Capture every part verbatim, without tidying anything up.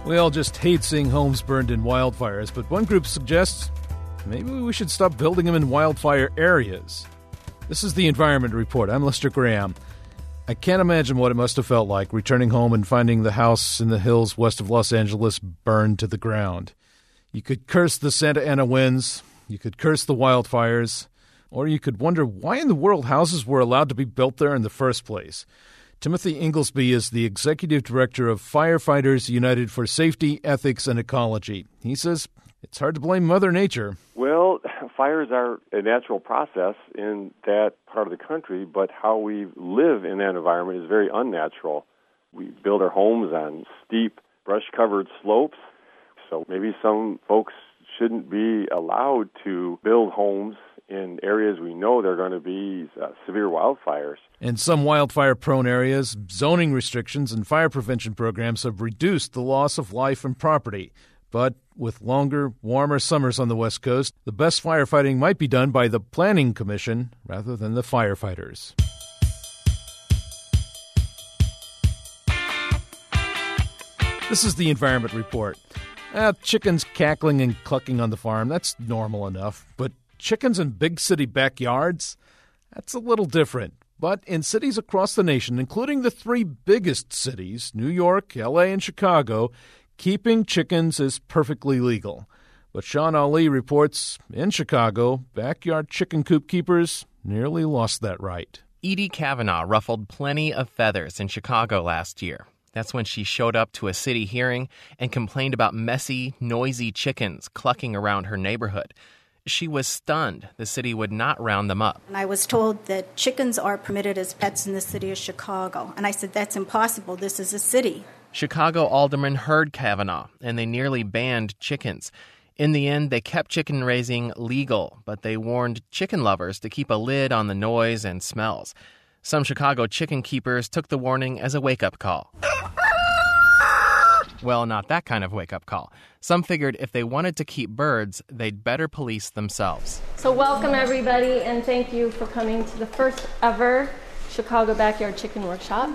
We all just hate seeing homes burned in wildfires, but one group suggests maybe we should stop building them in wildfire areas. This is the Environment Report. I'm Lester Graham. I can't imagine what it must have felt like returning home and finding the house in the hills west of Los Angeles burned to the ground. You could curse the Santa Ana winds, you could curse the wildfires, or you could wonder why in the world houses were allowed to be built there in the first place. Timothy Inglesby is the executive director of Firefighters United for Safety, Ethics, and Ecology. He says it's hard to blame Mother Nature. Well, fires are a natural process in that part of the country, but how we live in that environment is very unnatural. We build our homes on steep, brush-covered slopes, so maybe some folks shouldn't be allowed to build homes in areas we know there are going to be uh, severe wildfires. In some wildfire-prone areas, zoning restrictions and fire prevention programs have reduced the loss of life and property. But with longer, warmer summers on the West Coast, the best firefighting might be done by the Planning Commission rather than the firefighters. This is the Environment Report. Uh, chickens cackling and clucking on the farm, that's normal enough. But chickens in big city backyards? That's a little different. But in cities across the nation, including the three biggest cities, New York, L A, and Chicago, keeping chickens is perfectly legal. But Sean Ali reports in Chicago, backyard chicken coop keepers nearly lost that right. Edie Kavanaugh ruffled plenty of feathers in Chicago last year. That's when she showed up to a city hearing and complained about messy, noisy chickens clucking around her neighborhood. She was stunned the city would not round them up. And I was told that chickens are permitted as pets in the city of Chicago. And I said, that's impossible. This is a city. Chicago aldermen heard Kavanaugh, and they nearly banned chickens. In the end, they kept chicken raising legal, but they warned chicken lovers to keep a lid on the noise and smells. Some Chicago chicken keepers took the warning as a wake-up call. Well, not that kind of wake-up call. Some figured if they wanted to keep birds, they'd better police themselves. So welcome, everybody, and thank you for coming to the first ever Chicago Backyard Chicken Workshop.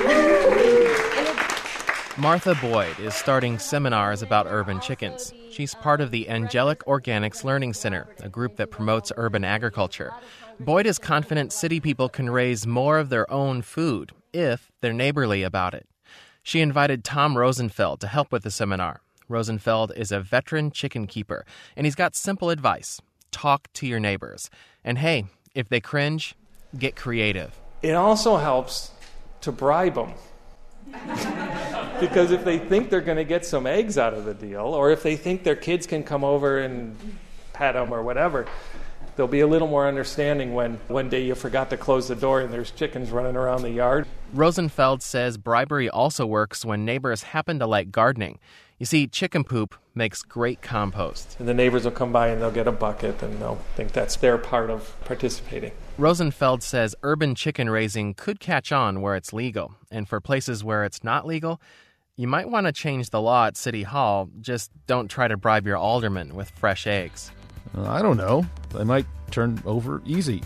Martha Boyd is starting seminars about urban chickens. She's part of the Angelic Organics Learning Center, a group that promotes urban agriculture. Boyd is confident city people can raise more of their own food if they're neighborly about it. She invited Tom Rosenfeld to help with the seminar. Rosenfeld is a veteran chicken keeper, and he's got simple advice. Talk to your neighbors. And hey, if they cringe, get creative. It also helps to bribe them. Because if they think they're going to get some eggs out of the deal, or if they think their kids can come over and pet them or whatever, they'll be a little more understanding when one day you forgot to close the door and there's chickens running around the yard. Rosenfeld says bribery also works when neighbors happen to like gardening. You see, chicken poop makes great compost. And the neighbors will come by and they'll get a bucket and they'll think that's their part of participating. Rosenfeld says urban chicken raising could catch on where it's legal. And for places where it's not legal, you might want to change the law at City Hall. Just don't try to bribe your alderman with fresh eggs. Uh, I don't know. They might turn over easy.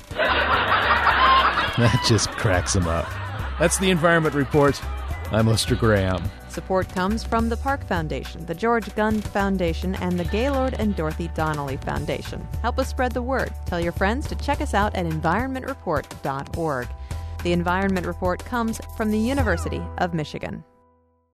That just cracks them up. That's the Environment Report. I'm Lester Graham. Support comes from the Park Foundation, the George Gund Foundation, and the Gaylord and Dorothy Donnelly Foundation. Help us spread the word. Tell your friends to check us out at environment report dot org. The Environment Report comes from the University of Michigan.